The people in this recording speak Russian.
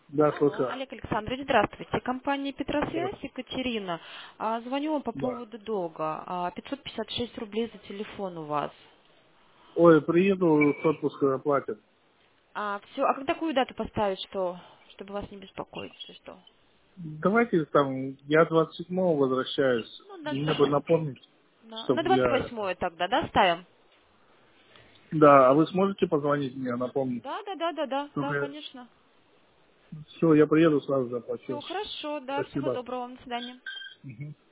Да, Алло, слушаю. Олег Александрович, здравствуйте. Компания Да. Петросвязь, Екатерина. Звоню вам по Да. поводу долга. 556 рублей за телефон у вас. Ой, приеду с отпуска, оплатят. Все, а когда какую дату поставить, чтобы вас не беспокоить, если что? Давайте там, я 27-го возвращаюсь. Ну, на, Мне бы напомнить, на чтобы я... 28 тогда, да, ставим? Да, а вы сможете позвонить мне, напомнить? Да, Чтобы я... конечно. Все, я приеду, сразу Все, заплачу. хорошо, да, всего Спасибо. доброго вам, до свидания. Мгм.